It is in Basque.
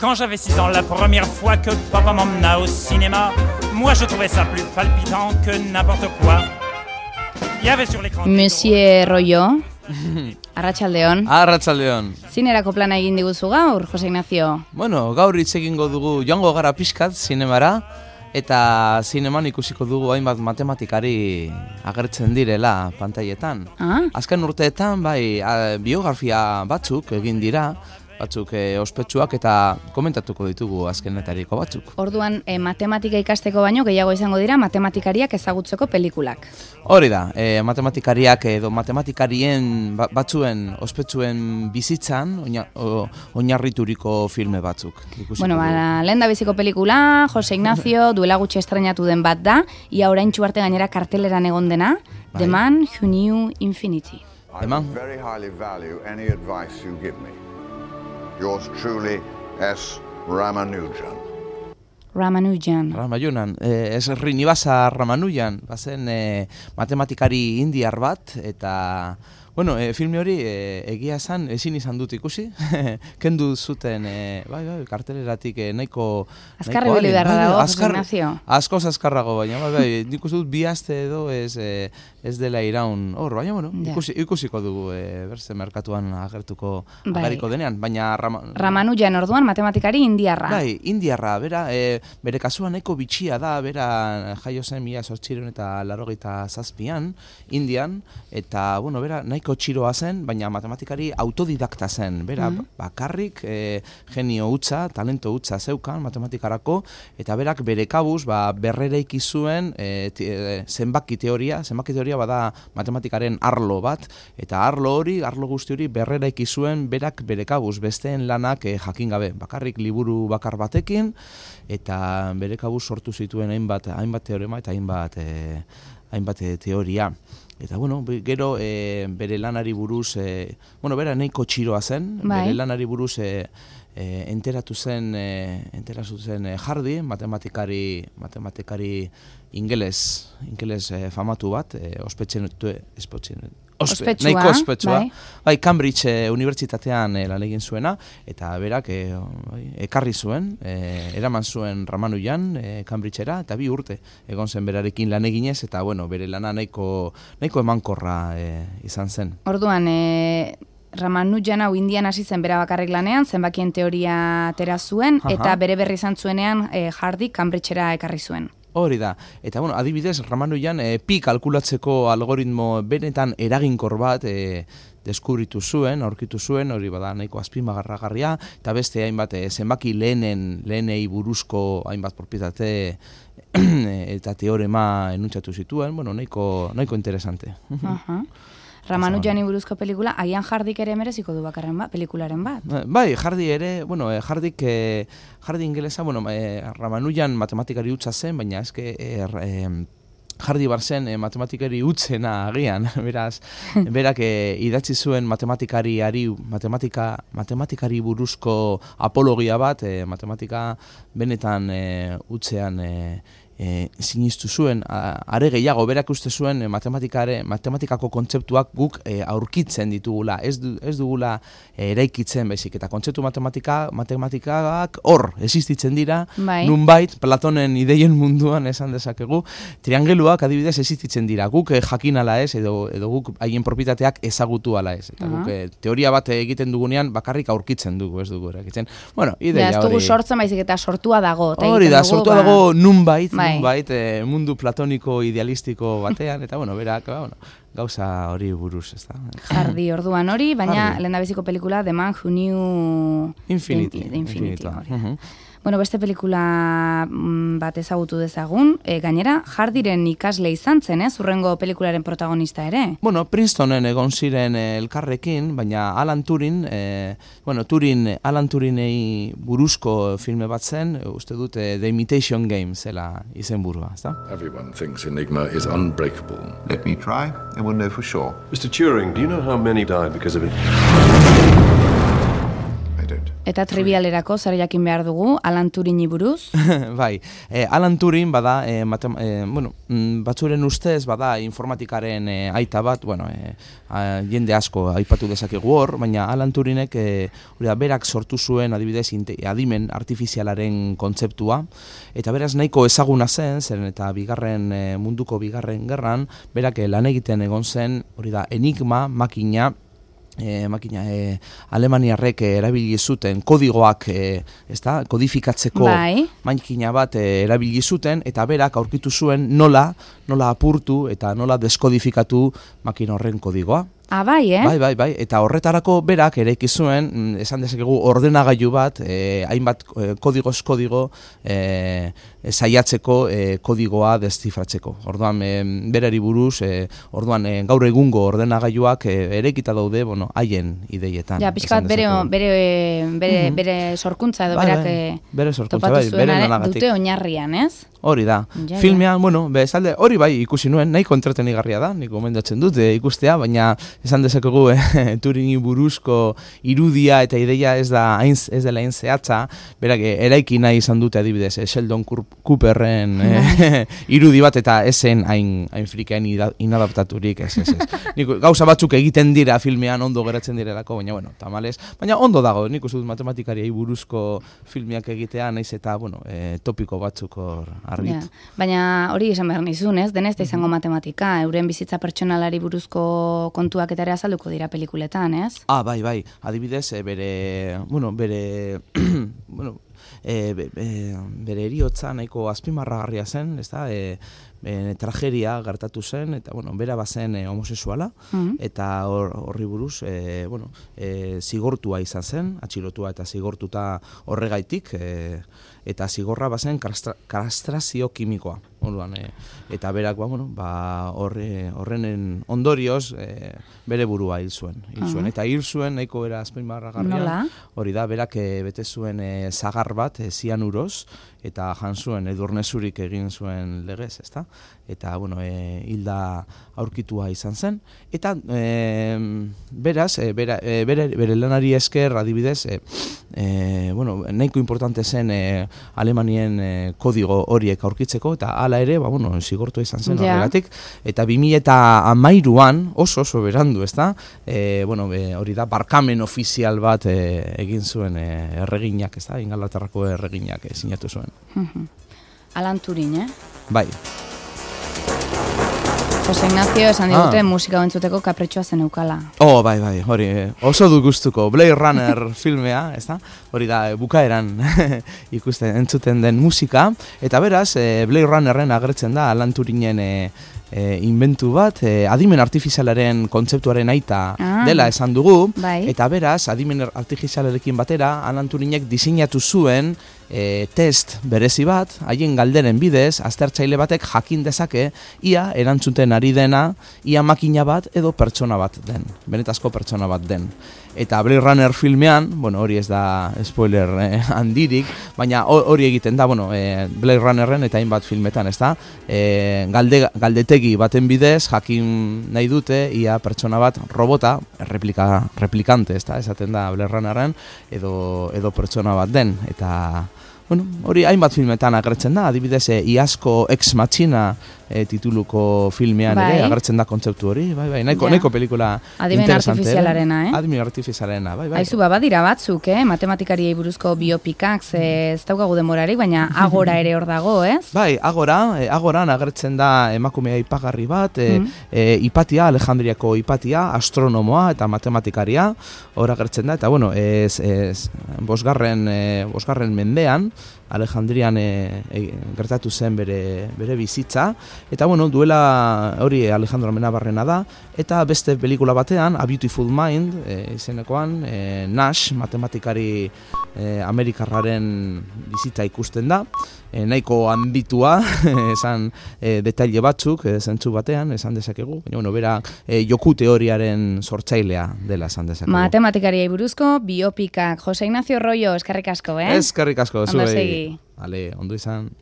Quand j'avais 6 ans, la première fois que papa m'emmena au cinéma, moi je trouvais ça plus palpitant que n'importe quoi. Il y avait sur l'écran... Monsieur Rollo, Arratsaldeon. Arratsaldeon. Zinerako plana egin diguzu gaur, Jose Ignacio? Bueno, gaur hitz egingo dugu, joango gara pixkat zinemara, eta zineman ikusiko dugu hainbat matematikari agertzen direla pantailetan. Azken urteetan, bai, biografia batzuk egin dira, batzuk ospetsuak eta komentatuko ditugu azkenetariko batzuk. Orduan, matematika ikasteko baino gehiago izango dira matematikariak ezagutzeko pelikulak. Hori da, matematikariak edo matematikarien batzuen ospetsuen bizitzan oinarrituriko filme batzuk. Bueno, lehen da biziko pelikula, Jose Ignacio, duela gutxi estrenatu den bat da, ia oraintsu arte gainera karteleran egon dena, The Man Who Knew Infinity. I very highly value any advice you give me. Yours truly, S. Ramanujan. Ramanujan, ez Rinivasa Ramanujan, bazen matematikari indiar bat, eta, bueno, filme hori egia esan, ezin izan dut ikusi, kendu zuten, karteleratik nahiko... Azkarri beli beharra dago, Jose Ignacio. Askoz azkarrago, baina, nik uste dut bi aste edo ez dela iraun hor, baina, bueno, ikusiko dugu berze merkatuan ageriko denean, baina... Ramanujan orduan matematikari indiarra. Bai, indiarra, bere kasuan nahiko bitxia da, bera jaio zen 1887an, Indian, eta, bueno, bera nahiko txiroa zen, baina matematikari autodidakta zen, bera bakarrik genio hutsa, talento hutsa zeukan matematikarako, eta berak bere kabuz berrereiki zuen zenbaki teoria bada matematikaren arlo bat, eta arlo guzti hori berreraiki zuen berak bere kabuz, besteen lanak jakin gabe, bakarrik liburu bakar batekin, eta bere kabuz sortu zituen hainbat teorema eta hainbat teoria. Eta, bueno, gero bere lanari buruz, bera nahiko txiroa zen, bere lanari buruz enteratu zen Hardy, matematikari ingeles famatu bat, nahiko ospetsua. Bai, Cambridge unibertsitatean lan egin zuena, eta berak ekarri zuen, eraman zuen Ramanujan Cambridgera, eta 2 urte egon zen berarekin lan eginez, eta, bueno, bere lana nahiko emankorra izan zen. Orduan, Ramanujan hau Indian hasi zen bera bakarrik lanean, zenbakien teoria atera zuen, eta bere berri izan zuenean Hardy Cambridgera ekarri zuen. Hori da, eta, bueno, adibidez, Ramanujan pi kalkulatzeko algoritmo benetan eraginkor bat deskubritu zuen, aurkitu zuen, hori bada nahiko azpimarragarria, eta beste hainbat zenbaki lehenei buruzko hainbat propietate eta teorema enuntzatu zituen, bueno, nahiko interesante. Ramanujani buruzko pelikula, agian Hardyk ere mereziko du pelikularen bat? Bai, Hardy ere, bueno, Hardy ingelesa, bueno, Ramanujan matematikari hutsa zen, baina eske Hardy barzen matematikari hutsena agian, beraz, berak idatzi zuen matematikari buruzko apologia bat, matematika benetan hutsean sinistu zuen, are gehiago, berak uste zuen matematikako kontzeptuak guk aurkitzen ditugula, ez dugula eraikitzen baizik, eta kontzeptu matematikak hor existitzen dira, nunbait, Platonen ideien munduan esan dezakegu, triangeluak adibidez existitzen dira, guk jakin ala ez, edo guk haien propietateak ezagutu ala ez, eta guk teoria bat egiten dugunean bakarrik aurkitzen dugu, ez dugu eraikitzen. Bueno, ideia hori... Ez dugu sortzen baizik eta sortua dago. Hori da, sortua dago nunbait, mundu platoniko idealistiko batean, eta, bueno, berak, gauza hori buruz, ez da. Hardy orduan hori, baina lehendabiziko pelikula The Man Who Knew Infinity. Bueno, beste pelikula bat ezagutu dezagun, gainera Hardyren ikasle izan zen, hurrengo pelikularen protagonista ere. Bueno, Princetonen egon ziren elkarrekin, baina Alan Turing Turinei buruzko filme bat zen, uste dut The Imitation Game zela izenburua, ezta? Everyone thinks Enigma is unbreakable. Let me try, and we'll know for sure. Mr. Turing, do you know how many died because of it? I expected. Eta trivialerako zer jakin behar dugu, Alan Turingi buruz? Bai, Alan Turing bada, batzuren ustez bada informatikaren aita bat, jende asko aipatu dezakegu hor, baina Alan Turingek berak sortu zuen adibidez adimen artifizialaren kontzeptua, eta beraz nahiko ezaguna zen, eta munduko bigarren gerran, berak lan egiten egon zen, hori da, Enigma makina alemaniarrek erabili zuten kodigoak kodifikatzeko makina bat erabili zuten, eta berak aurkitu zuen nola apurtu eta nola deskodifikatu makina horren kodigoa. Bai, Bai, eta horretarako berak eraiki zuen, esan dezakegu ordenagailu bat, hainbat kodigoz kodigo saiatzeko kodigoa deszifratzeko. Orduan, berari buruz, gaur egungo ordenagailuak eraikita daude, haien ideietan. Ja, pixkat bere sorkuntza edo berak topatu zuen dute oinarrian, ez? Hori da. Filmean, bezalde, hori bai ikusi nuen, nahiko entretenigarria da, nik gomendatzen dut ikustea, baina esan dezakegu Turingi buruzko irudia eta ideia ez dela hain zehatza, berak eraiki nahi izan dute adibidez Sheldon Cooperren irudi bat eta esen hain frikaen inadaptaturik, ez. Nik gauza batzuk egiten dira filmean ondo geratzen direlako, baina tamales, baina ondo dago, nik uste dut matematikariei buruzko filmiak egitea, naiz eta topiko batzuk hor argit. Baina hori esan behar nizun, ez? Denez da izango matematika, euren bizitza pertsonalari buruzko kontuak eta ere azalduko dira pelikuletan, ez? Bai. Adibidez, bere eriotza nahiko azpimarragarria zen, ez da? Tragedia gertatu zen, eta, bera bazen homosexuala, eta horri buruz, zigortua izan zen, atxilotua eta zigortuta horregaitik, eta zigorra bazen kastrazio kimikoa. Eta berak, horrenen ondorioz, bere burua hil zuen. Eta hil zuen, nahiko era azpimarragarria, hori da, berak bete zuen zagar bat, zianuroz, eta jan zuen edurnezurik egin zuen legez, ezta? Eta, hilda aurkitua izan zen. Eta, beraz, bere lanari esker, adibidez, nahiko importante zen Alemanien kodigo horiek aurkitzeko, eta hala ere, zigortua izan zen horregatik. Eta 2013an, oso berandu, ezta? Hori da, barkamen ofizial bat egin zuen erreginak, ezta? Ingalaterrako erreginak sinatu zuen. Alan Turing, Bai. Jose Ignacio esan digute musika entzuteko kapritxoa zen eukala. Bai, hori, oso du gustuko Blade Runner filmea, ezta? Hori da, bukaeran ikusten entzuten den musika, eta beraz, Blade Runnerren agertzen da Alan Turingen inventu bat, adimen artifizialaren kontzeptuaren aita dela esan dugu, eta beraz, adimen artifizialarekin batera, Alan Turingek diseinatu zuen test berezi bat, haien galderen bidez, aztertzaile batek jakin dezake, ia erantzuten ari dena, ia makina bat edo pertsona bat den, benetazko pertsona bat den. Eta Blade Runner filmean, hori ez da spoiler handirik, baina hori egiten da, Blade Runnerren eta hainbat filmetan, ez da, galdetegi baten bidez, jakin nahi dute, ia pertsona bat robota, replikante, ez da, esaten da Blade Runnerren, edo pertsona bat den, eta hori hainbat filmetan agertzen da, adibidez, iazko Ex Machina tituluko filmean ere agertzen da kontzeptu hori, nahiko pelikula interesante. Adimen artifizialarena, bai. Aizu, badira batzuk, matematikariei buruzko biopikak, ez daukagu demorarik, baina Agora ere hor dago, ez? Bai, Agoran agertzen da emakumea ipagarri bat, Hipatia, Alejandriako Hipatia, astronomoa eta matematikaria, hor agertzen da, eta bosgarren mendean, Alejandrian gertatu zen bere bizitza, eta duela hori Alejandro Amenabarrena da, eta beste pelikula batean, A Beautiful Mind, izenekoan, Nash, matematikari amerikarraren bizitza ikusten da, nahiko ambitua, esan detaile batzuk, zentzu batean, esan dezakegu, baina bera joku teoriaren sortzailea dela esan dezakegu. Matematikariei buruzko biopikak. Jose Ignacio Royo, eskerrik asko, Eskerrik asko, zuei. Ondo izan.